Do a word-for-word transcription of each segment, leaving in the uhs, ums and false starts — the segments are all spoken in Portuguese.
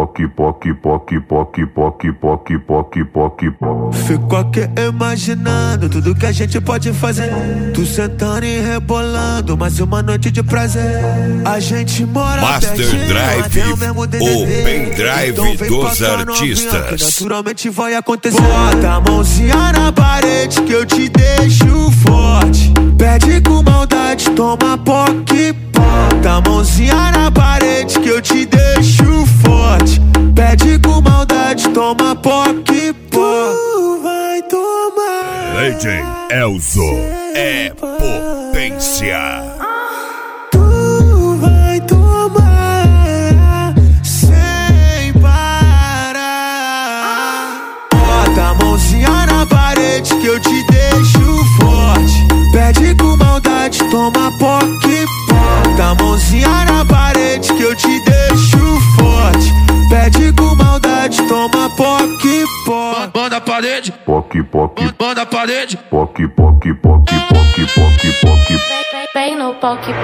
poc, poc, poc, poc, poc, poc, poc, poc, poc. Fico aqui imaginando tudo que a gente pode fazer. Tu sentando e rebolando, mais uma noite de prazer. A gente mora Master pertinho, Drive, até o mesmo D D D. o pendrive Então vem dos passar novinha, artistas. que naturalmente vai acontecer. Bota a mãozinha na parede que eu te deixo forte. Pede com maldade, toma poc. Bota a mãozinha na parede que eu te deixo forte. Pede com maldade, toma poc. Tu vai tomar. Legend Elzo é potência. Tu vai tomar sem parar. Bota a mãozinha na parede que eu te deixo forte. Pede com maldade, toma poc. Bota a mãozinha na parede que eu te deixo forte. Pede com maldade, toma poc. Banda a parede, Poc, poc, banda a parede. poc, poc, poc, poc, poc, poc. Vem no poc poc.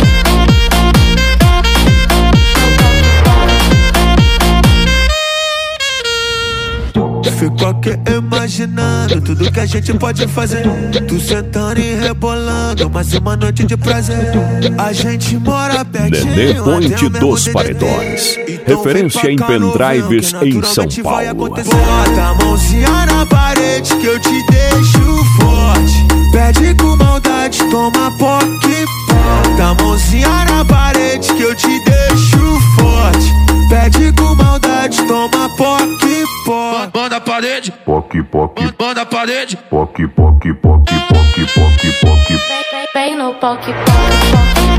Fico aqui imaginando tudo que a gente pode fazer. Tu sentando e rebolando, mais uma noite de prazer. A gente mora pertinho, Nenê Point até o mesmo dos D D D. Paredões. Então Referência vem em pra cá no pendrives vinho, que em São naturalmente vai Paulo. acontecer. Bota a mãozinha na parede que eu te deixo forte. Pede com maldade, toma poc. Bota a mãozinha na parede que eu te deixo forte. Pede com maldade, toma poc. Banda a parede, Poc, poc, banda a parede. poc, poc, poc, poc, poc, poc. Vem no poc poc.